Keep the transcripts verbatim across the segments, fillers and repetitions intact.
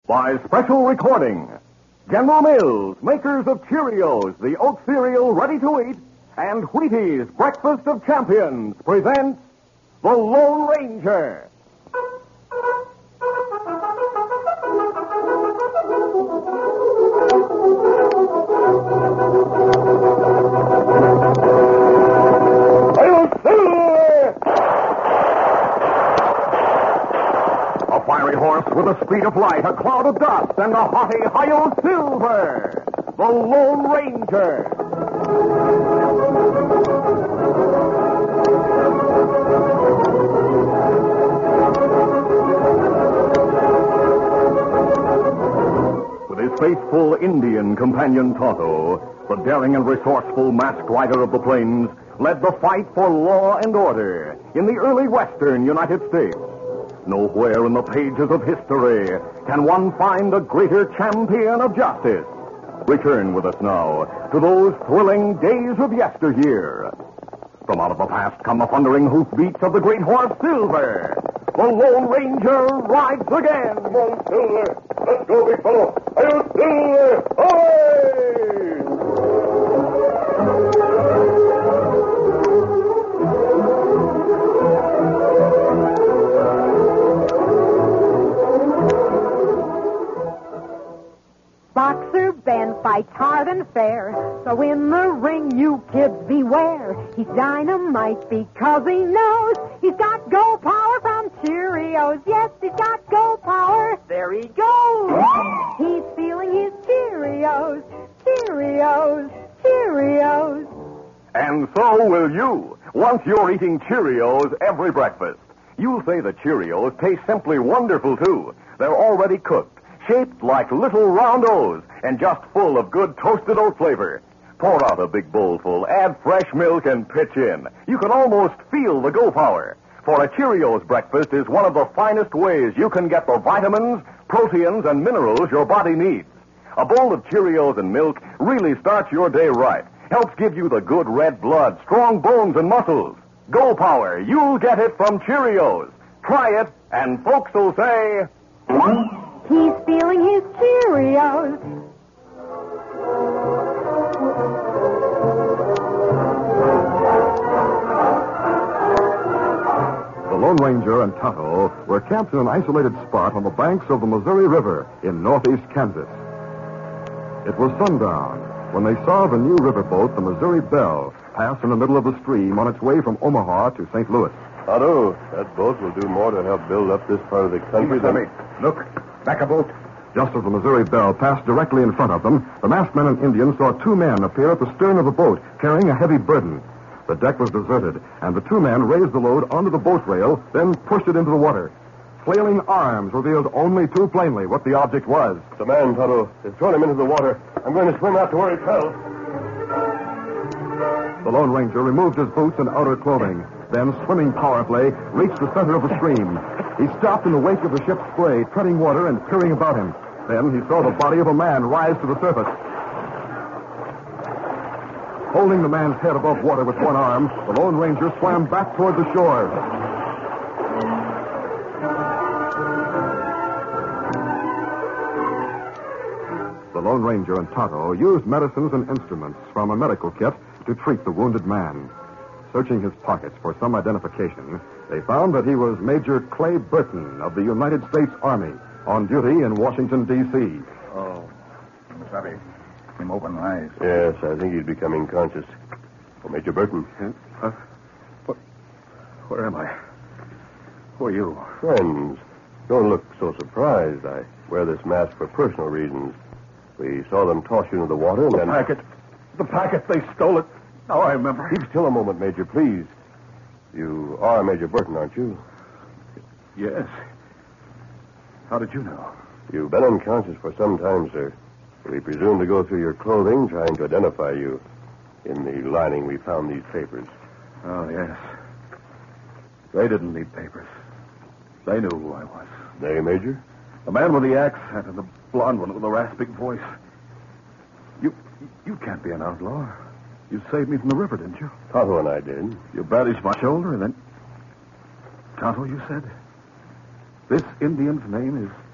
By special recording, General Mills, makers of Cheerios, the oat cereal ready to eat, and Wheaties, breakfast of champions, presents The Lone Ranger. A fiery horse with the speed of light, a cloud of dust, and a haughty Hi-Yo Silver, the Lone Ranger. With his faithful Indian companion Tonto, the daring and resourceful masked rider of the plains led the fight for law and order in the early western United States. Nowhere in the pages of history can one find a greater champion of justice. Return with us now to those thrilling days of yesteryear. From out of the past come the thundering hoofbeats of the great horse Silver. The Lone Ranger rides again. Come on, Silver. Let's go, big fellow. Hi-yo, Silver. Away! Boxer Ben fights hard and fair, so in the ring you kids beware. He's dynamite because he knows he's got go power from Cheerios. Yes, he's got go power. There he goes. He's feeling his Cheerios, Cheerios, Cheerios. And so will you, once you're eating Cheerios every breakfast. You'll say the Cheerios taste simply wonderful, too. They're already cooked, shaped like little round O's, and just full of good toasted oat flavor. Pour out a big bowlful, add fresh milk, and pitch in. You can almost feel the go power. For a Cheerios breakfast is one of the finest ways you can get the vitamins, proteins, and minerals your body needs. A bowl of Cheerios and milk really starts your day right. Helps give you the good red blood, strong bones, and muscles. Go power, you'll get it from Cheerios. Try it, and folks will say... He's feeling his Cheerios. The Lone Ranger and Tonto were camped in an isolated spot on the banks of the Missouri River in northeast Kansas. It was sundown when they saw the new riverboat, the Missouri Belle, pass in the middle of the stream on its way from Omaha to Saint Louis. Tonto, that boat will do more to help build up this part of the country than... Look, back a boat. Just as the Missouri Belle passed directly in front of them, the masked men and Indians saw two men appear at the stern of the boat, carrying a heavy burden. The deck was deserted, and the two men raised the load onto the boat rail, then pushed it into the water. Flailing arms revealed only too plainly what the object was. The man, Tonto. They've thrown him into the water. I'm going to swim out to where he fell. The Lone Ranger removed his boots and outer clothing, then, swimming powerfully, reached the center of the stream. He stopped in the wake of the ship's spray, treading water and peering about him. Then he saw the body of a man rise to the surface. Holding the man's head above water with one arm, the Lone Ranger swam back toward the shore. The Lone Ranger and Tonto used medicines and instruments from a medical kit to treat the wounded man. Searching his pockets for some identification, they found that he was Major Clay Burton of the United States Army on duty in Washington, D C Oh, I'm sorry. Him open eyes. Yes, I think he's becoming conscious. Oh, Major Burton. Huh? What? Where am I? Who are you? Friends, don't look so surprised. I wear this mask for personal reasons. We saw them toss you into the water and The then... packet. The packet. They stole it. Now I remember. Keep still a moment, Major, please. You are Major Burton, aren't you? Yes. How did you know? You've been unconscious for some time, sir. We presume to go through your clothing, trying to identify you. In the lining, we found these papers. Oh, yes. They didn't need papers. They knew who I was. They, Major? The man with the accent and the blonde one with the rasping voice. You you can't be an outlaw. You saved me from the river, didn't you? Tonto and I did. You bandaged my shoulder and then... Tonto, you said? This Indian's name is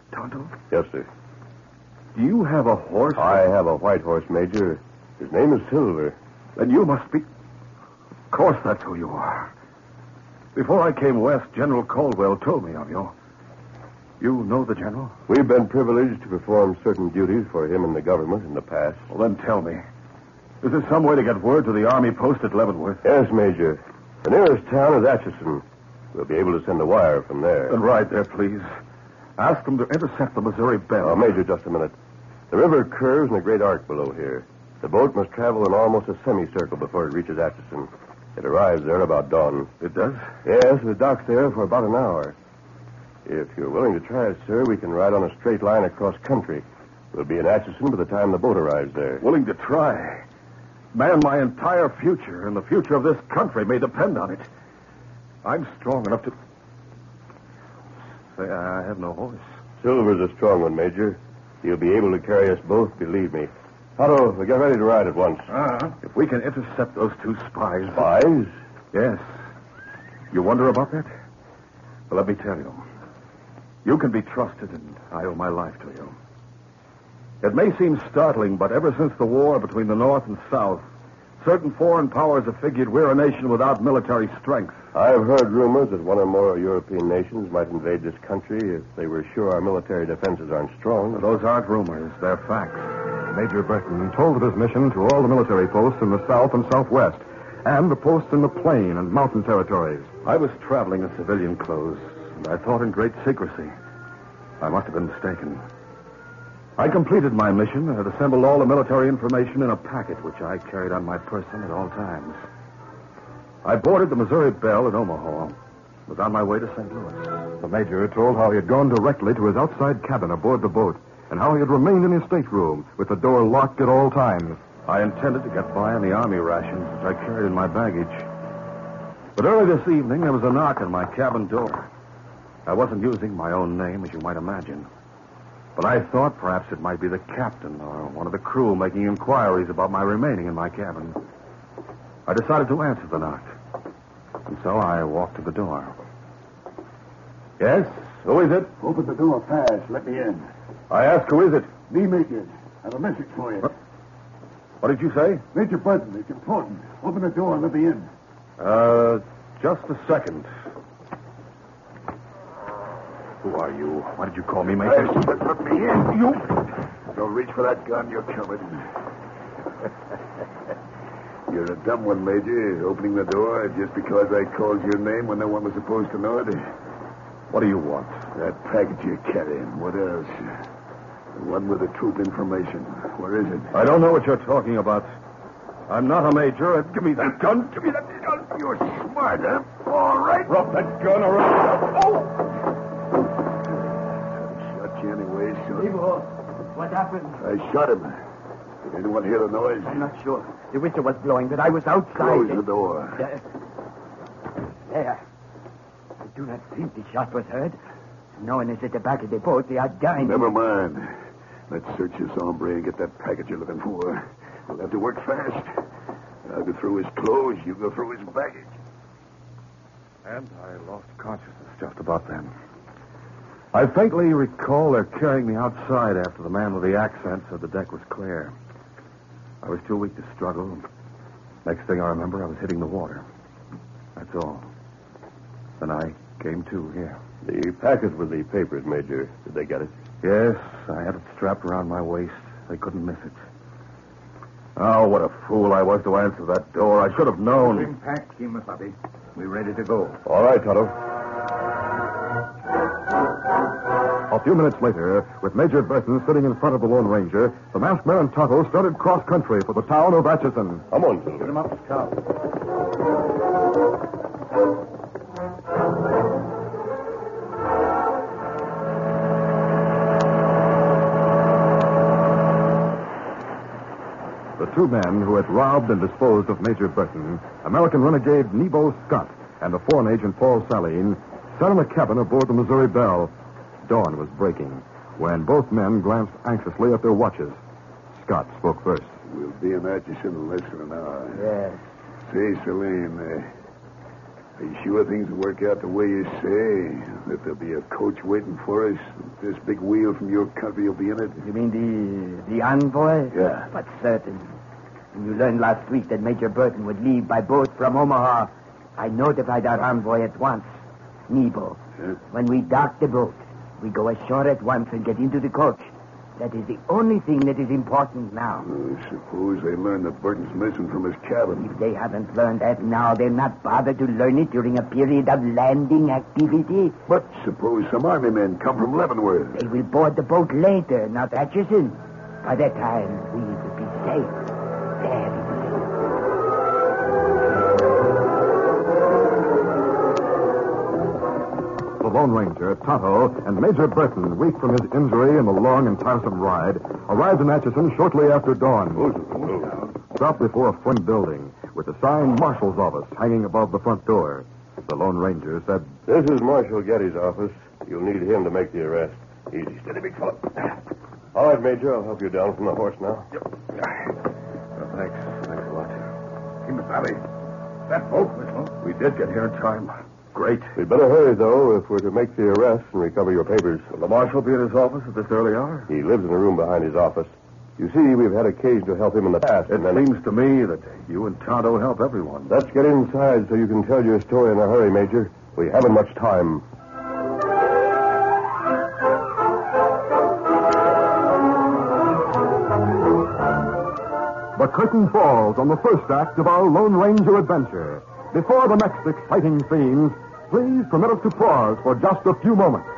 Tonto? Yes, sir. Do you have a horse? I have a white horse, Major. His name is Silver. Then you must be... Of course that's who you are. Before I came west, General Caldwell told me of you. You know the General? We've been privileged to perform certain duties for him and the government in the past. Well, then tell me. Is there some way to get word to the Army post at Leavenworth? Yes, Major. The nearest town is Atchison. We'll be able to send a wire from there. Then ride there, please. Ask them to intercept the Missouri Belle. Oh, Major, just a minute. The river curves in a great arc below here. The boat must travel in almost a semicircle before it reaches Atchison. It arrives there about dawn. It does? Yes, it docks there for about an hour. If you're willing to try it, sir, we can ride on a straight line across country. We'll be in Atchison by the time the boat arrives there. Willing to try? Man, my entire future and the future of this country may depend on it. I'm strong enough to... Say, I have no horse. Silver's a strong one, Major. He'll be able to carry us both, believe me. Otto, we get ready to ride at once. Uh-huh. If we can intercept those two spies... Spies? Yes. You wonder about that? Well, let me tell you. You can be trusted, and I owe my life to you. It may seem startling, but ever since the war between the North and South, certain foreign powers have figured we're a nation without military strength. I've heard rumors that one or more European nations might invade this country if they were sure our military defenses aren't strong. Those aren't rumors. They're facts. Major Burton told of his mission to all the military posts in the South and Southwest, and the posts in the plain and mountain territories. I was traveling in civilian clothes, and I thought in great secrecy. I must have been mistaken. I completed my mission and had assembled all the military information in a packet which I carried on my person at all times. I boarded the Missouri Belle at Omaha. Was on my way to Saint Louis. The major told how he had gone directly to his outside cabin aboard the boat, and how he had remained in his stateroom with the door locked at all times. I intended to get by on the Army rations which I carried in my baggage. But early this evening, there was a knock on my cabin door. I wasn't using my own name, as you might imagine. But I thought perhaps it might be the captain or one of the crew making inquiries about my remaining in my cabin. I decided to answer the knock. And so I walked to the door. Yes? Who is it? Open the door fast. Let me in. I asked who is it? Me, Major. I have a message for you. What, what did you say? Major Burton, it's important. Open the door and let me in. Uh, just a second. Who are you? Why did you call me, Major? Hey, let me in. You. Don't reach for that gun. You're covered. You're a dumb one, Major, opening the door just because I called your name when no one was supposed to know it. What do you want? That package you're carrying. What else? The one with the troop information. Where is it? I don't know what you're talking about. I'm not a major. Give me that gun. Give me that gun. You're smart, huh? All right. Drop that gun or else... Oh! I shot you anyway, so... Ivo, what happened? I shot him. Did anyone hear the noise? I'm not sure. The whistle was blowing, but I was outside. Close the door. There. There. I do not think the shot was heard. No one is at the back of the boat. They are dying. Never mind. Let's search this hombre and get that package you're looking for. We'll have to work fast. I'll go through his clothes. You go through his baggage. And I lost consciousness just about then. I faintly recall their carrying me outside after the man with the accent said the deck was clear. I was too weak to struggle. Next thing I remember, I was hitting the water. That's all. Then I came to here. The packet with the papers, Major. Did they get it? Yes, I had it strapped around my waist. They couldn't miss it. Oh, what a fool I was to answer that door. I should have known. Bring pack, Kimasabi. We're ready to go. All right, Tonto. A few minutes later, with Major Burton sitting in front of the Lone Ranger, the masked man and Tonto started cross-country for the town of Atchison. Come on, Put Silver. him up, Scout. The two men who had robbed and disposed of Major Burton, American renegade Nebo Scott and the foreign agent Paul Saline, sat in a cabin aboard the Missouri Belle. Dawn was breaking when both men glanced anxiously at their watches. Scott spoke first. We'll be in Atchison in less than an hour. Yes. Say, Celine, uh, Are you sure things will work out the way you say? That there'll be a coach waiting for us? This big wheel from your country will be in it? You mean the the envoy? Yeah. But certain. When you learned last week that Major Burton would leave by boat from Omaha, I notified our envoy at once, Nebo. Yeah. When we dock the boat, we go ashore at once and get into the coach. That is the only thing that is important now. I suppose they learned that Burton's missing from his cabin. If they haven't learned that now, they'll not bother to learn it during a period of landing activity. But suppose some army men come from Leavenworth. They will board the boat later, not Atchison. By that time, we will be safe. Very safe. The Lone Ranger, Tonto, and Major Burton, weak from his injury in the long and tiresome ride, arrived in Atchison shortly after dawn. Stopped before a front building with the sign Marshal's office hanging above the front door. The Lone Ranger said, This is Marshal Getty's office. You'll need him to make the arrest. Easy, steady, big fellow. All right, Major, I'll help you down from the horse now. Well, thanks. Thanks a lot. Hey, Miss Valley, that boat whistle. We did get here in time. Great. We'd better hurry, though, if we're to make the arrest and recover your papers. Will the marshal be at his office at this early hour? He lives in a room behind his office. You see, we've had occasion to help him in the past. It and then... seems to me that you and Tonto help everyone. Let's get inside so you can tell your story in a hurry, Major. We haven't much time. The curtain falls on the first act of our Lone Ranger adventure. Before the next exciting scenes, please permit us to pause for just a few moments.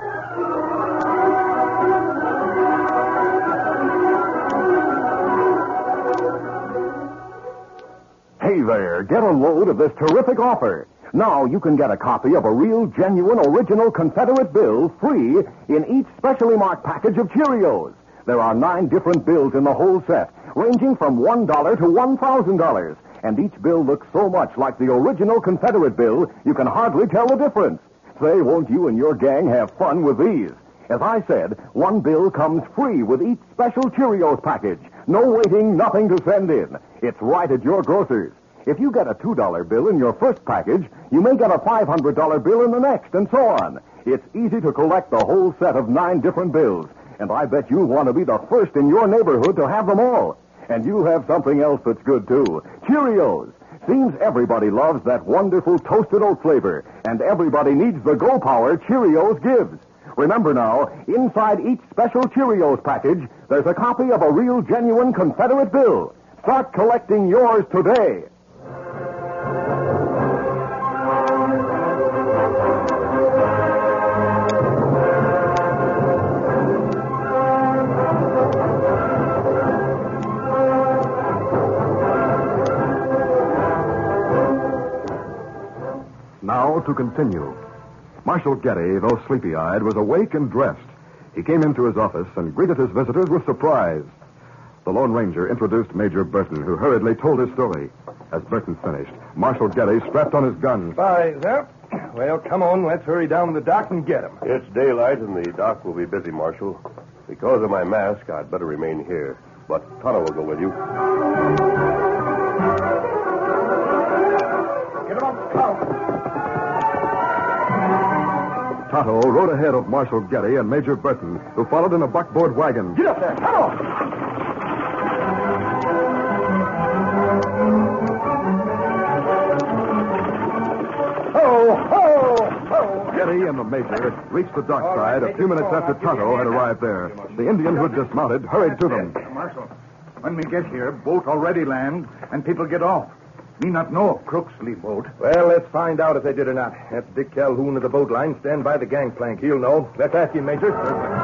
Hey there, get a load of this terrific offer. Now you can get a copy of a real, genuine, original Confederate bill free in each specially marked package of Cheerios. There are nine different bills in the whole set, ranging from one dollar to one thousand dollars. And each bill looks so much like the original Confederate bill, you can hardly tell the difference. Say, won't you and your gang have fun with these? As I said, one bill comes free with each special Cheerios package. No waiting, nothing to send in. It's right at your grocer's. If you get a two dollar bill in your first package, you may get a five hundred dollars bill in the next, and so on. It's easy to collect the whole set of nine different bills, and I bet you'll want to be the first in your neighborhood to have them all. And you'll have something else that's good, too. Cheerios. Seems everybody loves that wonderful toasted oat flavor, and everybody needs the Go Power Cheerios gives. Remember now, inside each special Cheerios package, there's a copy of a real, genuine Confederate bill. Start collecting yours today. Now to continue. Marshal Getty, though sleepy-eyed, was awake and dressed. He came into his office and greeted his visitors with surprise. The Lone Ranger introduced Major Burton, who hurriedly told his story. As Burton finished, Marshal Getty strapped on his gun. Bye, sir. Well, come on, let's hurry down to the dock and get him. It's daylight, and the dock will be busy, Marshal. Because of my mask, I'd better remain here. But Tonto will go with you. Get him up, Tonto. Tonto rode ahead of Marshal Getty and Major Burton, who followed in a buckboard wagon. Get up there, Tonto! Ho, ho, ho! Getty and the Major reached the dockside a few minutes after Tonto had arrived there. The Indian who had dismounted hurried to them. Marshal, when we get here, boat already land, and people get off. Me not know if crooks leave boat. Well, let's find out if they did or not. That's Dick Calhoun of the boat line. Stand by the gangplank. He'll know. Let's ask him, Major.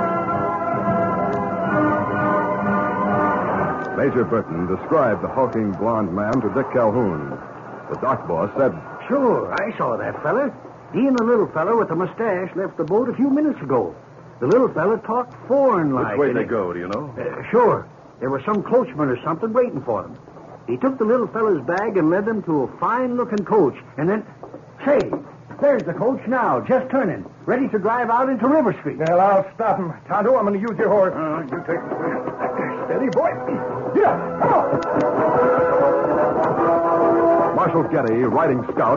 Major Burton described the hulking blond man to Dick Calhoun. The dock boss said, Sure, I saw that fella. He and the little fella with the mustache left the boat a few minutes ago. The little fella talked foreign like. Which way and they he- go, do you know? Uh, sure. There was some coachman or something waiting for them. He took the little fella's bag and led them to a fine-looking coach. And then, say, there's the coach now, just turning, ready to drive out into River Street. Well, I'll stop him. Tonto, I'm going to use your horse. Uh, you take the Steady, boy. Yeah, come on. Marshal Getty, riding scout,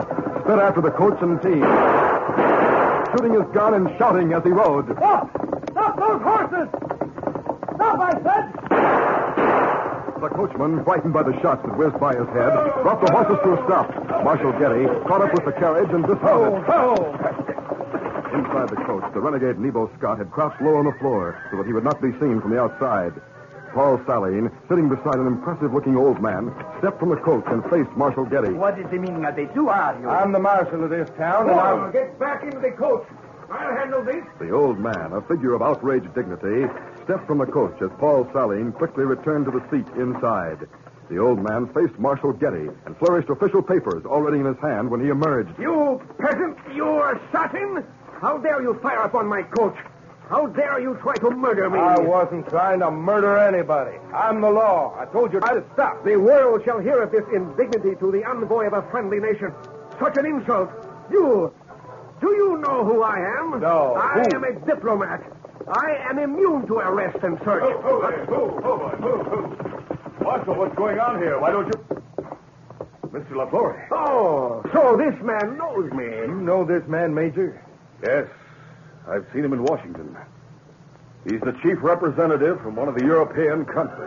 sped after the coach and team, shooting his gun and shouting as he rode. Stop! Stop those horses! Stop, I said! The coachman, frightened by the shots that whizzed by his head, brought the horses to a stop. Marshal Getty caught up with the carriage and dismounted. Oh, Inside the coach, the renegade Nebo Scott had crouched low on the floor so that he would not be seen from the outside. Paul Saline, sitting beside an impressive-looking old man, stepped from the coach and faced Marshal Getty. What is the meaning of this? Who are you? I'm the marshal of this town, and I'll... get back into the coach. I'll handle this. The old man, a figure of outraged dignity, stepped from the coach as Paul Saline quickly returned to the seat inside. The old man faced Marshal Getty and flourished official papers already in his hand when he emerged. You peasant, you assassin! How dare you fire upon my coach? How dare you try to murder me? I wasn't trying to murder anybody. I'm the law. I told you to stop. The world shall hear of this indignity to the envoy of a friendly nation. Such an insult. You... Do you know who I am? No. I Who? am a diplomat. I am immune to arrest and search. Who, who, who, who? Marshal, what's going on here? Why don't you... Mister LaFleur. Oh, so this man knows me. You know this man, Major? Yes, I've seen him in Washington. He's the chief representative from one of the European countries.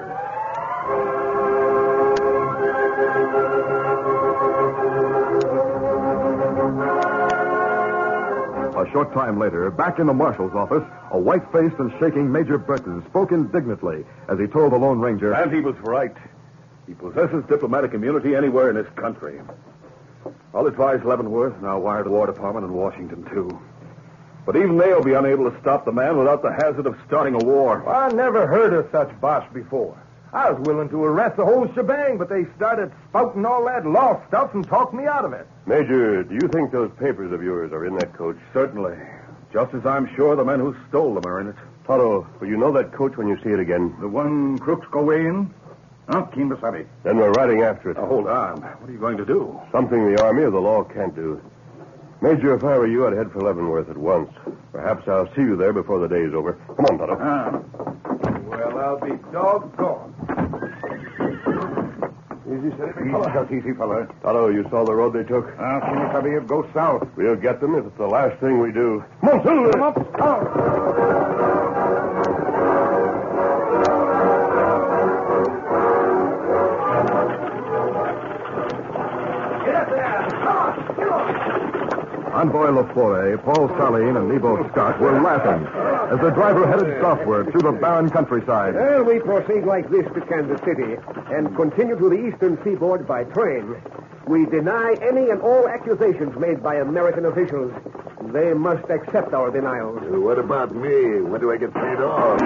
A short time later, back in the marshal's office, a white-faced and shaking Major Burton spoke indignantly as he told the Lone Ranger... And he was right. He possesses diplomatic immunity anywhere in this country. I'll advise Leavenworth, and I'll wire the War Department in Washington, too. But even they'll be unable to stop the man without the hazard of starting a war. Well, I never heard of such bosh before. I was willing to arrest the whole shebang, but they started spouting all that law stuff and talked me out of it. Major, do you think those papers of yours are in that coach? Certainly. Just as I'm sure the men who stole them are in it. Toto, will you know that coach when you see it again? The one crooks go in? Huh, Kimbasabi? Then we're riding after it. Now, hold on. What are you going to do? Something the army or the law can't do. Major, if I were you, I'd head for Leavenworth at once. Perhaps I'll see you there before the day's over. Come on, Toto. Ah. Well, I'll be doggone. Easy, steady, fella. Easy, fella. Toto, you saw the road they took? Ah, Kimbasabi, it goes south. We'll get them if it's the last thing we do. Come on, Silver! Come up. Oh. Envoy LaFleur, Paul Saline, and Nebo Scott were laughing as the driver headed southward through the barren countryside. Well, we proceed like this to Kansas City and continue to the eastern seaboard by train. We deny any and all accusations made by American officials. They must accept our denials. What about me? When do I get paid off?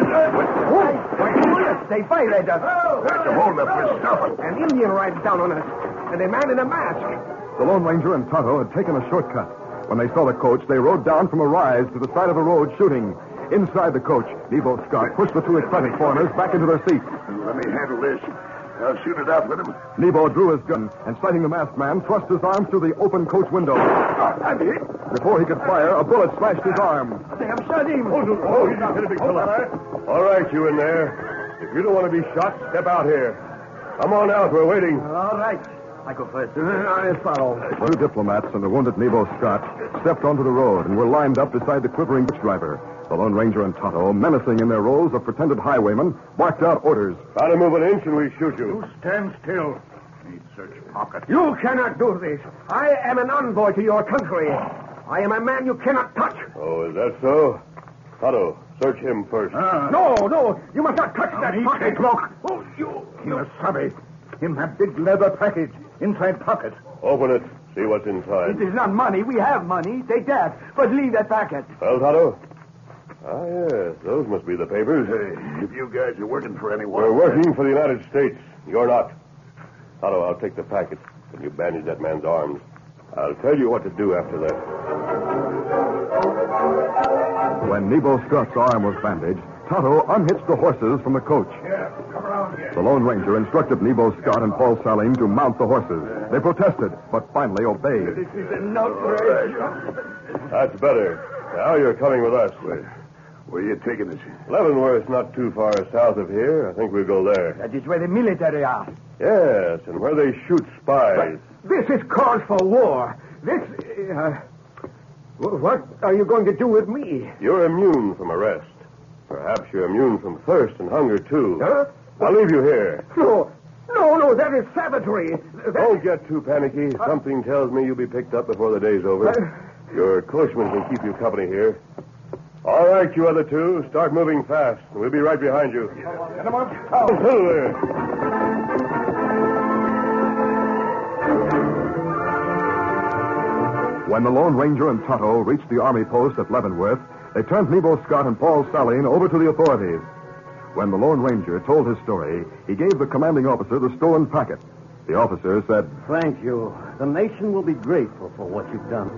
They fired at us. That's a hold up for stopping. An Indian rides down on us, and a man in a mask. The Lone Ranger and Tonto had taken a shortcut. When they saw the coach, they rode down from a rise to the side of the road shooting. Inside the coach, Nebo Scott pushed the two excited foreigners back into their seats. Let me handle this. I'll shoot it out with him. Nebo drew his gun and, sighting the masked man, thrust his arm through the open coach window. I'm hit. Before he could fire, a bullet slashed his arm. They have shot him. Oh, he's hit a big fella. All right, you in there. If you don't want to be shot, step out here. Come on out. We're waiting. All right. I go first. I follow. Two diplomats and the wounded Nebo Scott stepped onto the road and were lined up beside the quivering coach driver. The Lone Ranger and Tonto, menacing in their roles of pretended highwaymen, barked out orders. Try to move an inch and we shoot you. You stand still. Need search pocket. You cannot do this. I am an envoy to your country. I am a man you cannot touch. Oh, is that so? Tonto, search him first. Ah. No, no. You must not touch that me pocket. take look. Oh, you... Kimasabi. Him that big leather package inside pocket. Open it. See what's inside. It is not money. We have money. Take that. But leave that packet. Well, Tonto? Ah, yes. Those must be the papers. Hey, if you guys are working for anyone... We're working for the United States. You're not. Tonto, I'll take the packet. Can you bandage that man's arms? I'll tell you what to do after that. When Nebo Scott's arm was bandaged, Tonto unhitched the horses from the coach. Yeah, come around here. The Lone Ranger instructed Nebo Scott and Paul Saline to mount the horses. They protested, but finally obeyed. This is an outrage. That's better. Now you're coming with us. Where, where are you taking us? Leavenworth's not too far south of here. I think we'll go there. That is where the military are. Yes, and where they shoot spies. This is cause for war. This Uh, what are you going to do with me? You're immune from arrest. Perhaps you're immune from thirst and hunger, too. Huh? I'll leave you here. No, no, no, that is savagery. That Don't is... get too panicky. Something tells me you'll be picked up before the day's over. Uh... Your coachman can keep you company here. All right, you other two, start moving fast. We'll be right behind you. Get him up. Oh, there. When the Lone Ranger and Tonto reached the Army post at Leavenworth, they turned Nebo Scott and Paul Saline over to the authorities. When the Lone Ranger told his story, he gave the commanding officer the stolen packet. The officer said, Thank you. The nation will be grateful for what you've done.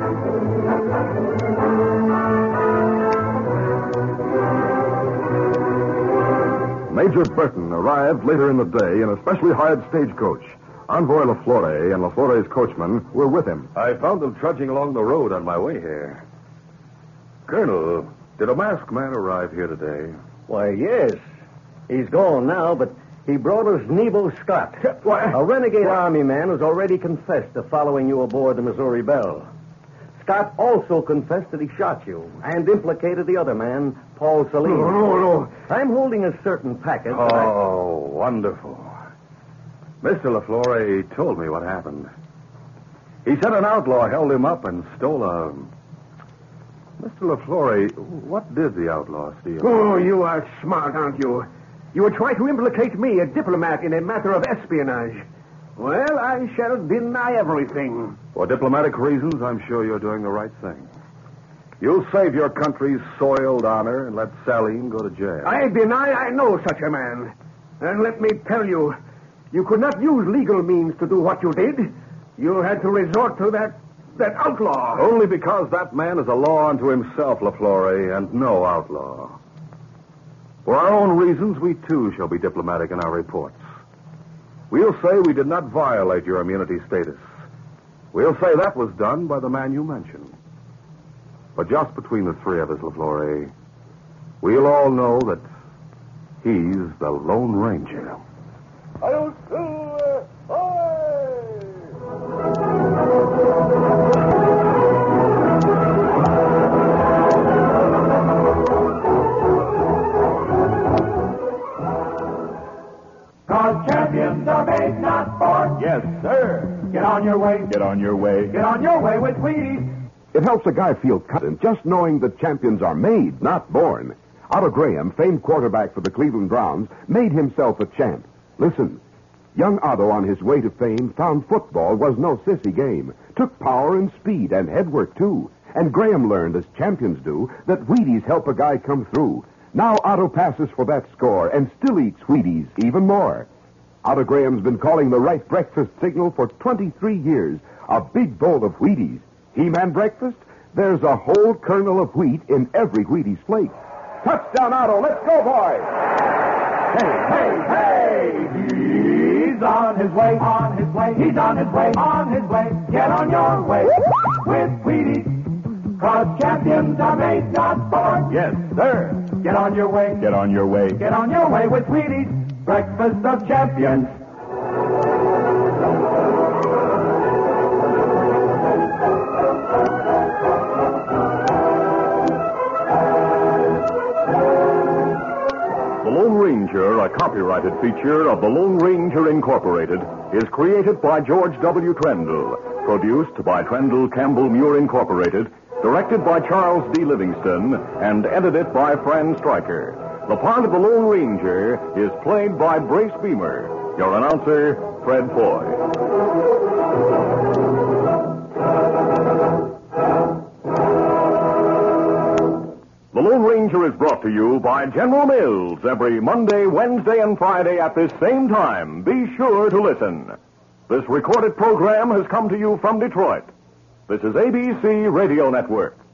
Major Burton arrived later in the day in a specially hired stagecoach. Envoy LaFlore and LaFlore's coachman were with him. I found them trudging along the road on my way here. Colonel, did a masked man arrive here today? Why, yes. He's gone now, but he brought us Nebo Scott, a renegade Army man who's already confessed to following you aboard the Missouri Belle. Scott also confessed that he shot you and implicated the other man, Paul Saline. No, no, no. I'm holding a certain packet. that I- Oh, wonderful. Mister LaFlore told me what happened. He said an outlaw held him up and stole a... Mister LaFlore, what did the outlaw steal? Oh, you are smart, aren't you? You were trying to implicate me, a diplomat, in a matter of espionage. Well, I shall deny everything. For diplomatic reasons, I'm sure you're doing the right thing. You'll save your country's soiled honor and let Saline go to jail. I deny I know such a man. And let me tell you, you could not use legal means to do what you did. You had to resort to that that outlaw. Only because that man is a law unto himself, LaFlore, and no outlaw. For our own reasons, we too shall be diplomatic in our reports. We'll say we did not violate your immunity status. We'll say that was done by the man you mentioned. But just between the three of us, LaFlore, we'll all know that he's the Lone Ranger. Cause champions are made, not born. Yes, sir. Get on your way. Get on your way. Get on your way with Wheaties. It helps a guy feel confident just knowing that champions are made, not born. Otto Graham, famed quarterback for the Cleveland Browns, made himself a champ. Listen, young Otto on his way to fame found football was no sissy game. Took power and speed and headwork, too. And Graham learned, as champions do, that Wheaties help a guy come through. Now Otto passes for that score and still eats Wheaties even more. Otto Graham's been calling the right breakfast signal for twenty-three years. A big bowl of Wheaties. He-Man breakfast? There's a whole kernel of wheat in every Wheaties flake. Touchdown, Otto. Let's go, boys. Hey, hey, hey! He's on his way, on his way, he's on his way, on his way. Get on your way with Wheaties. Cause champions are made, not born. Yes, sir. Get on your way. Get on your way. Get on your way with Wheaties. Breakfast of champions. The Lone Ranger, a copyrighted feature of the Lone Ranger Incorporated, is created by George W. Trendle, produced by Trendle Campbell Muir Incorporated, directed by Charles D. Livingston, and edited by Fran Stryker. The part of the Lone Ranger is played by Brace Beamer. Your announcer, Fred Foy. The Lone Ranger is brought to you by General Mills every Monday, Wednesday, and Friday at this same time. Be sure to listen. This recorded program has come to you from Detroit. This is A B C Radio Network.